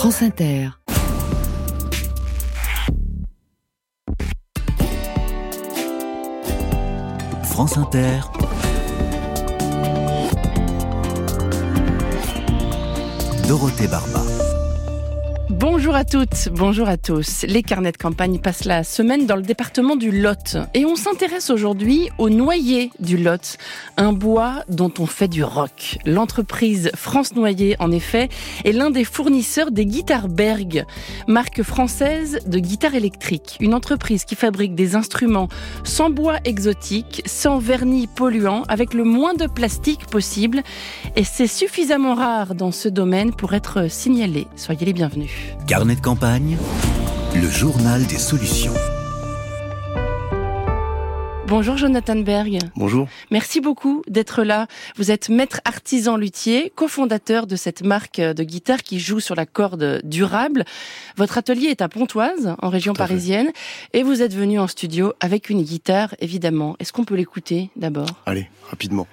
France Inter. France Inter. Dorothée Barba. Bonjour à toutes, bonjour à tous. Les carnets de campagne passent la semaine dans le département du Lot. Et on s'intéresse aujourd'hui au noyer du Lot, un bois dont on fait du rock. L'entreprise France Noyer, en effet, est l'un des fournisseurs des guitares Berg, marque française de guitare électrique. Une entreprise qui fabrique des instruments sans bois exotique, sans vernis polluant, avec le moins de plastique possible. Et c'est suffisamment rare dans ce domaine pour être signalé. Soyez les bienvenus. Carnet de campagne, le journal des solutions. Bonjour Jonathan Berg. Bonjour. Merci beaucoup d'être là. Vous êtes maître artisan luthier, cofondateur de cette marque de guitare qui joue sur la corde durable. Votre atelier est à Pontoise, en région parisienne, et vous êtes venu en studio avec une guitare, évidemment. Est-ce qu'on peut l'écouter d'abord ? Allez, rapidement.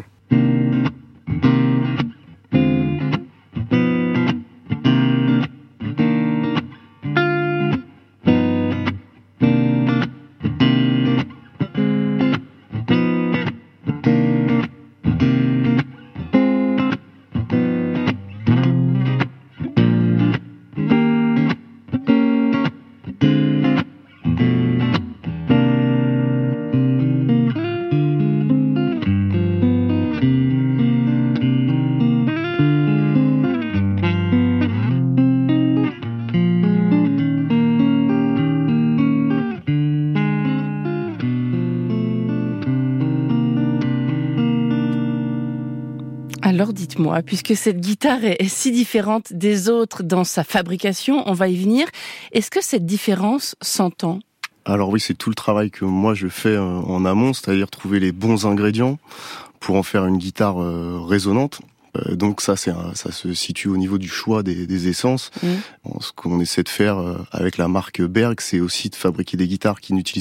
Alors dites-moi, puisque cette guitare est si différente des autres dans sa fabrication, on va y venir, est-ce que cette différence s'entend ? Alors oui, c'est tout le travail que moi je fais en amont, c'est-à-dire trouver les bons ingrédients pour en faire une guitare résonante. Donc ça se situe au niveau du choix des essences. Ce qu'on essaie de faire avec la marque Berg, c'est aussi de fabriquer des guitares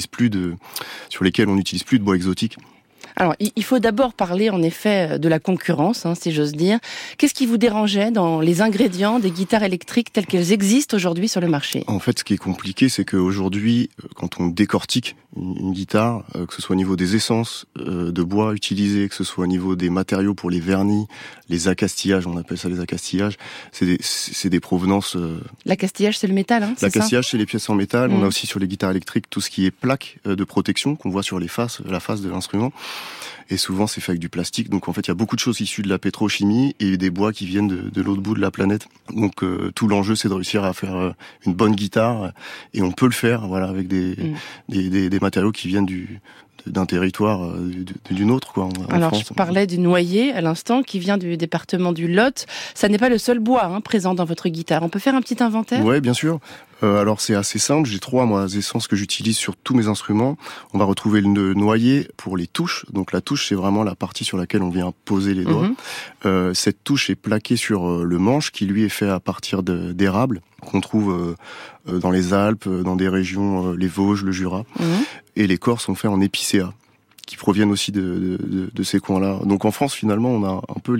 sur lesquelles on n'utilise plus de bois exotique. Alors, il faut d'abord parler, en effet, de la concurrence, si j'ose dire. Qu'est-ce qui vous dérangeait dans les ingrédients des guitares électriques telles qu'elles existent aujourd'hui sur le marché ? En fait, ce qui est compliqué, c'est qu'aujourd'hui, quand on décortique une guitare, que ce soit au niveau des essences de bois utilisées, que ce soit au niveau des matériaux pour les vernis, les accastillages, on appelle ça les accastillages, c'est des provenances... L'accastillage, c'est le métal, c'est ça ? L'accastillage, c'est les pièces en métal. On a aussi sur les guitares électriques tout ce qui est plaques de protection qu'on voit sur la face de l'instrument. Et souvent, c'est fait avec du plastique. Donc, en fait, il y a beaucoup de choses issues de la pétrochimie et des bois qui viennent de l'autre bout de la planète. Donc, tout l'enjeu, c'est de réussir à faire une bonne guitare. Et on peut le faire, voilà, avec des matériaux qui viennent d'un territoire d'une autre, quoi. Alors, France. Je parlais du noyer à l'instant, qui vient du département du Lot. Ça n'est pas le seul bois présent dans votre guitare. On peut faire un petit inventaire ? Ouais, bien sûr. Alors c'est assez simple, j'ai 3 essences que j'utilise sur tous mes instruments. On va retrouver le noyer pour les touches. Donc la touche, c'est vraiment la partie sur laquelle on vient poser les doigts. Cette touche est plaquée sur le manche qui lui est fait à partir d'érable qu'on trouve dans les Alpes, dans des régions, les Vosges, le Jura. Et les corps sont faits en épicéa qui proviennent aussi de ces coins-là. Donc en France, finalement, on a un peu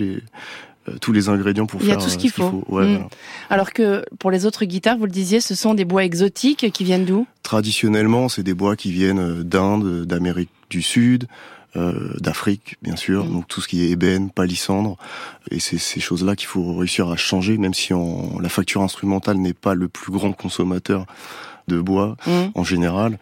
tous les ingrédients pour faire. Il y a tout ce qu'il faut. Ouais, voilà. Alors que pour les autres guitares, vous le disiez, ce sont des bois exotiques qui viennent d'où ? Traditionnellement, c'est des bois qui viennent d'Inde, d'Amérique du Sud, d'Afrique, bien sûr. Donc tout ce qui est ébène, palissandre. Et c'est ces choses-là qu'il faut réussir à changer, même si la facture instrumentale n'est pas le plus grand consommateur de bois en général.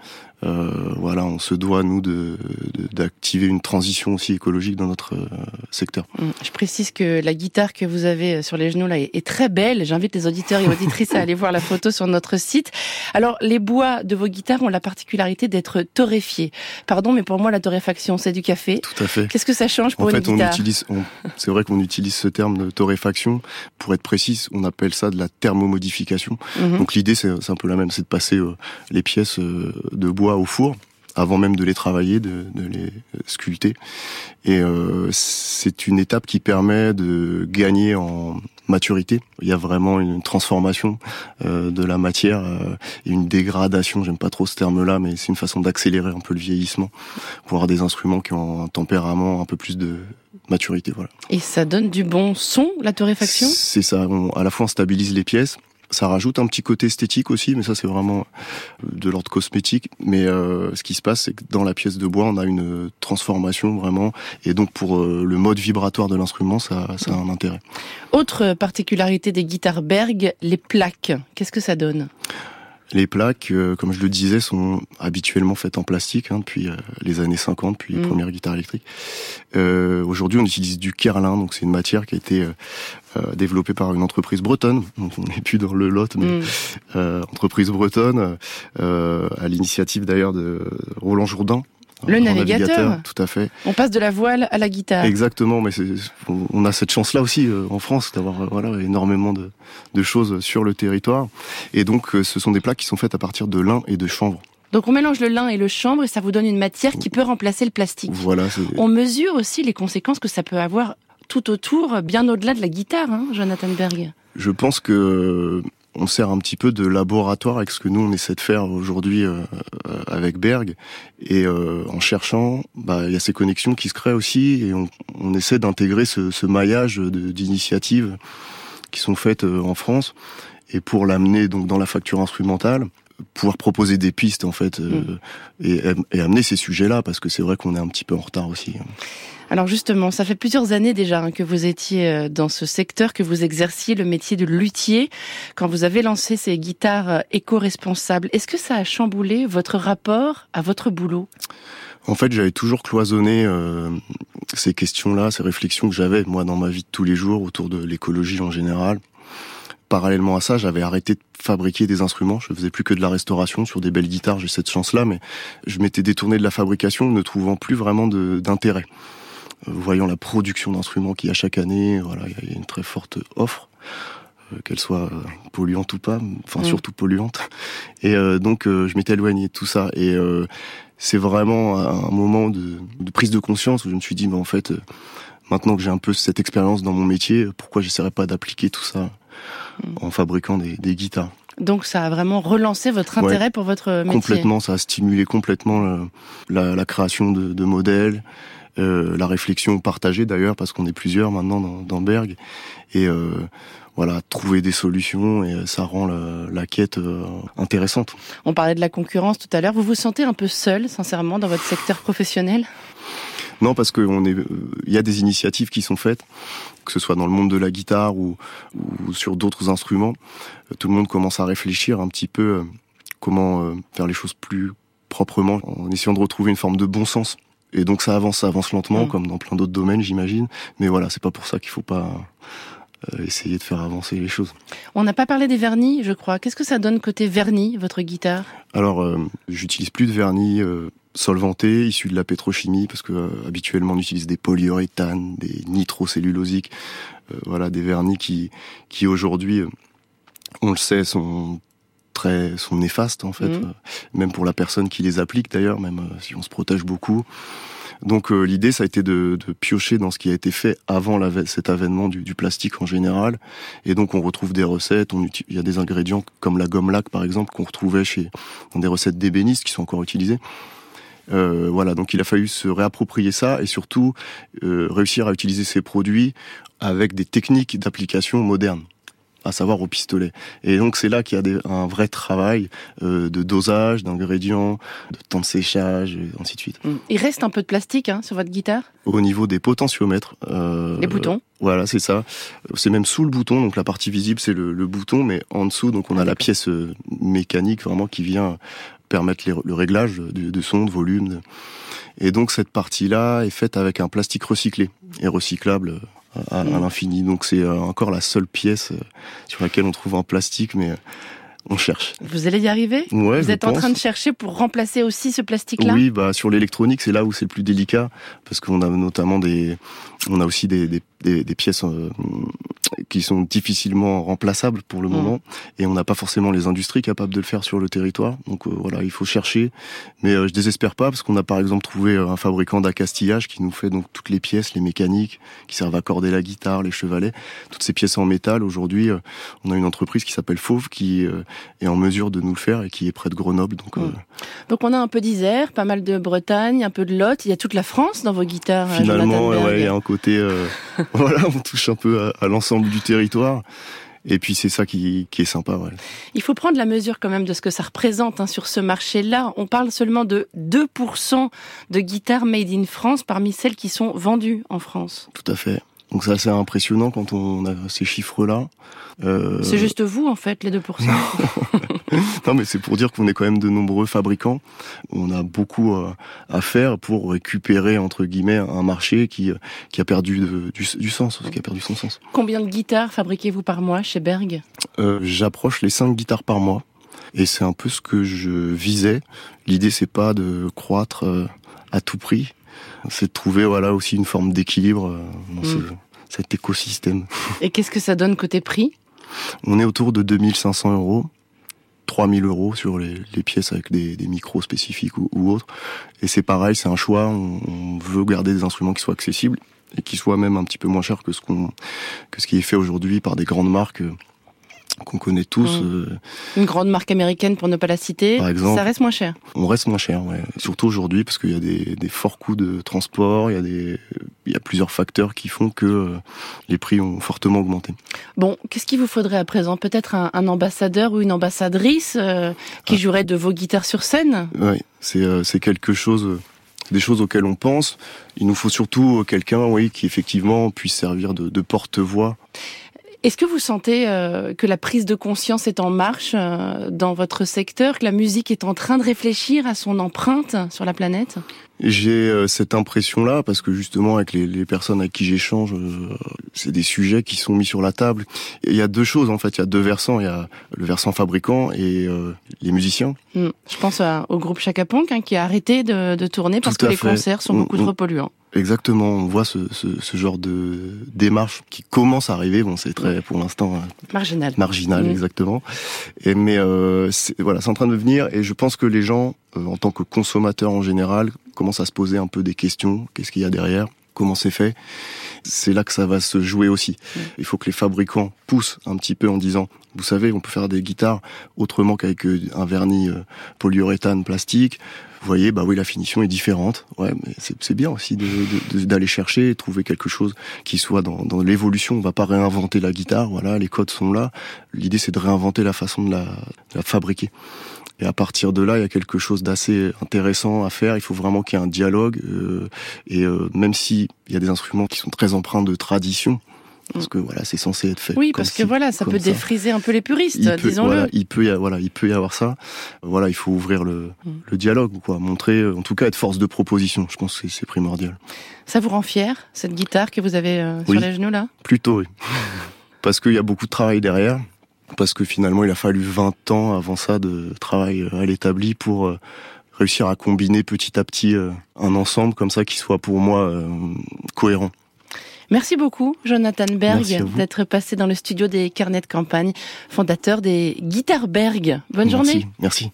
Voilà, on se doit, nous, d'activer une transition aussi écologique dans notre secteur. Je précise que la guitare que vous avez sur les genoux là est très belle. J'invite les auditeurs et auditrices à aller voir la photo sur notre site. Alors, les bois de vos guitares ont la particularité d'être torréfiés. Pardon, mais pour moi, la torréfaction, c'est du café. Tout à fait. Qu'est-ce que ça change pour une guitare ? C'est vrai qu'on utilise ce terme de torréfaction. Pour être précis, on appelle ça de la thermomodification. Donc l'idée, c'est un peu la même, c'est de passer les pièces de bois au four avant même de les travailler, de les sculpter. Et c'est une étape qui permet de gagner en maturité. Il y a vraiment une transformation de la matière et une dégradation, j'aime pas trop ce terme-là, mais c'est une façon d'accélérer un peu le vieillissement pour avoir des instruments qui ont un tempérament un peu plus de maturité. Voilà. Et ça donne du bon son, la torréfaction ? C'est ça, à la fois on stabilise les pièces, Ça rajoute un petit côté esthétique aussi, mais ça c'est vraiment de l'ordre cosmétique. Mais ce qui se passe, c'est que dans la pièce de bois, on a une transformation vraiment, et donc pour le mode vibratoire de l'instrument, ça a un intérêt. Autre particularité des guitares Berg, les plaques. Qu'est-ce que ça donne ? Les plaques, comme je le disais, sont habituellement faites en plastique depuis les années 50, puis les premières guitares électriques. Aujourd'hui, on utilise du Kerlin, donc c'est une matière qui a été développée par une entreprise bretonne. Donc on n'est plus dans le Lot, mais entreprise bretonne, à l'initiative d'ailleurs de Roland Jourdain. Le navigateur, tout à fait. On passe de la voile à la guitare. Exactement, mais on a cette chance-là aussi en France d'avoir énormément de choses sur le territoire. Et donc, ce sont des plaques qui sont faites à partir de lin et de chanvre. Donc on mélange le lin et le chanvre et ça vous donne une matière qui peut remplacer le plastique. Voilà. On mesure aussi les conséquences que ça peut avoir tout autour, bien au-delà de la guitare, Jonathan Berg. Je pense que on sert un petit peu de laboratoire avec ce que nous on essaie de faire aujourd'hui avec Berg, et en cherchant, il y a ces connexions qui se créent aussi, et on essaie d'intégrer ce maillage d'initiatives qui sont faites en France, et pour l'amener donc dans la facture instrumentale, pouvoir proposer des pistes en fait, et amener ces sujets-là, parce que c'est vrai qu'on est un petit peu en retard aussi. Alors justement, ça fait plusieurs années déjà que vous étiez dans ce secteur, que vous exerciez le métier de luthier. Quand vous avez lancé ces guitares éco-responsables, est-ce que ça a chamboulé votre rapport à votre boulot ? En fait, j'avais toujours cloisonné ces questions-là, ces réflexions que j'avais, moi, dans ma vie de tous les jours, autour de l'écologie en général. Parallèlement à ça, j'avais arrêté de fabriquer des instruments. Je faisais plus que de la restauration sur des belles guitares. J'ai cette chance-là, mais je m'étais détourné de la fabrication, ne trouvant plus vraiment d'intérêt. Voyant la production d'instruments qu'il y a chaque année, il y a une très forte offre, qu'elle soit polluante ou pas, surtout polluante. Et donc je m'étais éloigné de tout ça. Et c'est vraiment un moment de prise de conscience où je me suis dit, mais en fait, maintenant que j'ai un peu cette expérience dans mon métier, pourquoi j'essaierais pas d'appliquer tout ça en fabriquant des guitares. Donc ça a vraiment relancé votre intérêt pour votre métier. Complètement, ça a stimulé complètement la création de modèles, la réflexion partagée d'ailleurs, parce qu'on est plusieurs maintenant dans Berg, et trouver des solutions, et ça rend la quête intéressante. On parlait de la concurrence tout à l'heure, vous vous sentez un peu seul, sincèrement, dans votre secteur professionnel ? Non, parce que y a des initiatives qui sont faites, que ce soit dans le monde de la guitare ou sur d'autres instruments. Tout le monde commence à réfléchir un petit peu comment faire les choses plus proprement, en essayant de retrouver une forme de bon sens. Et donc ça avance lentement, comme dans plein d'autres domaines, j'imagine. Mais voilà, c'est pas pour ça qu'il faut pas essayer de faire avancer les choses. On n'a pas parlé des vernis, je crois. Qu'est-ce que ça donne côté vernis, votre guitare ? Alors, j'utilise plus de vernis solventés, issus de la pétrochimie, parce que habituellement on utilise des polyuréthanes, des nitrocellulosiques, des vernis qui aujourd'hui, on le sait, sont néfastes en fait, même pour la personne qui les applique d'ailleurs, même si on se protège beaucoup. Donc l'idée, ça a été de piocher dans ce qui a été fait avant cet avènement du plastique en général. Et donc on retrouve des recettes, il y a des ingrédients comme la gomme laque par exemple, qu'on retrouvait dans des recettes d'ébénistes qui sont encore utilisées. Donc il a fallu se réapproprier ça, et surtout réussir à utiliser ces produits avec des techniques d'application modernes, à savoir au pistolet. Et donc c'est là qu'il y a un vrai travail de dosage, d'ingrédients, de temps de séchage, et ainsi de suite. Il reste un peu de plastique sur votre guitare ? Au niveau des potentiomètres. Les boutons ? Voilà, c'est ça. C'est même sous le bouton, donc la partie visible c'est le bouton, mais en dessous, donc on a la pièce mécanique vraiment qui vient permettre le réglage de son, de volume. Et donc cette partie-là est faite avec un plastique recyclé et recyclable à l'infini. Donc c'est encore la seule pièce sur laquelle on trouve un plastique, mais on cherche. Vous allez y arriver ? Ouais, vous êtes en train de chercher pour remplacer aussi ce plastique-là ? Oui, sur l'électronique, c'est là où c'est le plus délicat, parce qu'on a notamment on a aussi des pièces qui sont difficilement remplaçables pour le moment, et on n'a pas forcément les industries capables de le faire sur le territoire. Donc il faut chercher, mais je désespère pas, parce qu'on a par exemple trouvé un fabricant d'accastillage qui nous fait donc toutes les pièces, les mécaniques qui servent à corder la guitare, les chevalets, toutes ces pièces en métal. Aujourd'hui, on a une entreprise qui s'appelle Fauve qui est en mesure de nous le faire, et qui est près de Grenoble. Donc on a un peu d'Isère, pas mal de Bretagne, un peu de Lot. Il y a toute la France dans vos guitares. Finalement, il y a un côté, on touche un peu à l'ensemble du territoire. Et puis c'est ça qui est sympa. Ouais. Il faut prendre la mesure quand même de ce que ça représente sur ce marché-là. On parle seulement de 2% de guitares made in France parmi celles qui sont vendues en France. Tout à fait. Donc c'est assez impressionnant quand on a ces chiffres-là. C'est juste vous, en fait, les 2%. Non, mais c'est pour dire qu'on est quand même de nombreux fabricants. On a beaucoup à faire pour récupérer, entre guillemets, un marché qui a perdu du sens, qui a perdu son sens. Combien de guitares fabriquez-vous par mois chez Berg ? J'approche les 5 guitares par mois. Et c'est un peu ce que je visais. L'idée, c'est pas de croître à tout prix. C'est de trouver aussi une forme d'équilibre dans cet écosystème. Et qu'est-ce que ça donne côté prix ? On est autour de 2500 €, 3000 € sur les pièces avec des micros spécifiques ou autres. Et c'est pareil, c'est un choix. On veut garder des instruments qui soient accessibles et qui soient même un petit peu moins chers que ce qui est fait aujourd'hui par des grandes marques qu'on connaît tous. Une grande marque américaine, pour ne pas la citer, par exemple, ça reste moins cher. On reste moins cher, ouais. Surtout aujourd'hui, parce qu'il y a des forts coûts de transport, il y a plusieurs facteurs qui font que les prix ont fortement augmenté. Bon, qu'est-ce qu'il vous faudrait à présent ? Peut-être un ambassadeur ou une ambassadrice qui jouerait de vos guitares sur scène ? Oui, c'est quelque chose... des choses auxquelles on pense. Il nous faut surtout quelqu'un, qui effectivement puisse servir de porte-voix. Est-ce que vous sentez que la prise de conscience est en marche dans votre secteur, que la musique est en train de réfléchir à son empreinte sur la planète ? J'ai cette impression-là, parce que justement, avec les personnes avec qui j'échange, c'est des sujets qui sont mis sur la table. Il y a deux choses, en fait. Il y a deux versants. Il y a le versant fabricant et les musiciens. Je pense au groupe Chaka Ponk, qui a arrêté de tourner parce que les concerts sont beaucoup trop polluants. Exactement, on voit ce genre de démarche qui commence à arriver. Bon, c'est très, pour l'instant, marginal, exactement. Mais c'est en train de venir, et je pense que les gens, en tant que consommateurs en général, commencent à se poser un peu des questions. Qu'est-ce qu'il y a derrière ? Comment c'est fait ? C'est là que ça va se jouer aussi. Il faut que les fabricants poussent un petit peu en disant, vous savez, on peut faire des guitares autrement qu'avec un vernis polyuréthane plastique. Vous voyez, la finition est différente. Ouais, mais c'est bien aussi d'aller chercher et trouver quelque chose qui soit dans l'évolution. On va pas réinventer la guitare. Voilà, les codes sont là. L'idée, c'est de réinventer la façon de la fabriquer. Et à partir de là, il y a quelque chose d'assez intéressant à faire. Il faut vraiment qu'il y ait un dialogue. Même s'il y a des instruments qui sont très empreints de tradition, parce que c'est censé être fait. Oui, parce que ça peut défriser un peu les puristes, disons-le. Il peut y avoir ça. Il faut ouvrir le dialogue, montrer, en tout cas, être force de proposition. Je pense que c'est primordial. Ça vous rend fier, cette guitare que vous avez sur les genoux là ? Plutôt, oui. Parce qu'il y a beaucoup de travail derrière. Parce que finalement, il a fallu 20 ans avant ça de travail à l'établi pour réussir à combiner petit à petit un ensemble comme ça qui soit pour moi cohérent. Merci beaucoup, Jonathan Berg, d'être passé dans le studio des Carnets de Campagne, fondateur des Guitares Berg. Bonne journée. Merci.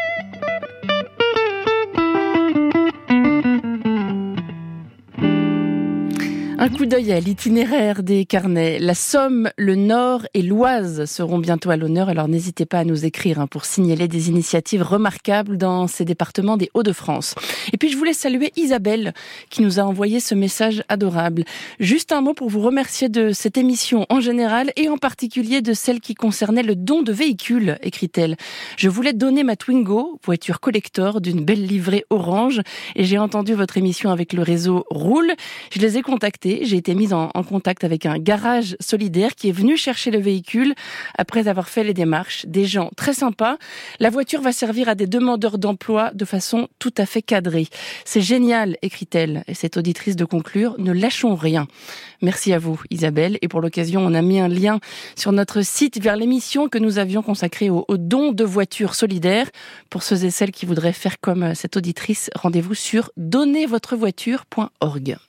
Un coup d'œil à l'itinéraire des carnets. La Somme, le Nord et l'Oise seront bientôt à l'honneur, alors n'hésitez pas à nous écrire pour signaler des initiatives remarquables dans ces départements des Hauts-de-France. Et puis je voulais saluer Isabelle qui nous a envoyé ce message adorable. Juste un mot pour vous remercier de cette émission en général et en particulier de celle qui concernait le don de véhicules, écrit-elle. Je voulais donner ma Twingo, voiture collector d'une belle livrée orange, et j'ai entendu votre émission avec le réseau Roule. Je les ai contactés. J'ai été mise en contact avec un garage solidaire qui est venu chercher le véhicule après avoir fait les démarches. Des gens très sympas. La voiture va servir à des demandeurs d'emploi de façon tout à fait cadrée. C'est génial, écrit-elle. Et cette auditrice de conclure, ne lâchons rien. Merci à vous, Isabelle. Et pour l'occasion, on a mis un lien sur notre site vers l'émission que nous avions consacrée au don de voitures solidaires. Pour ceux et celles qui voudraient faire comme cette auditrice, rendez-vous sur donnezvotrevoiture.org.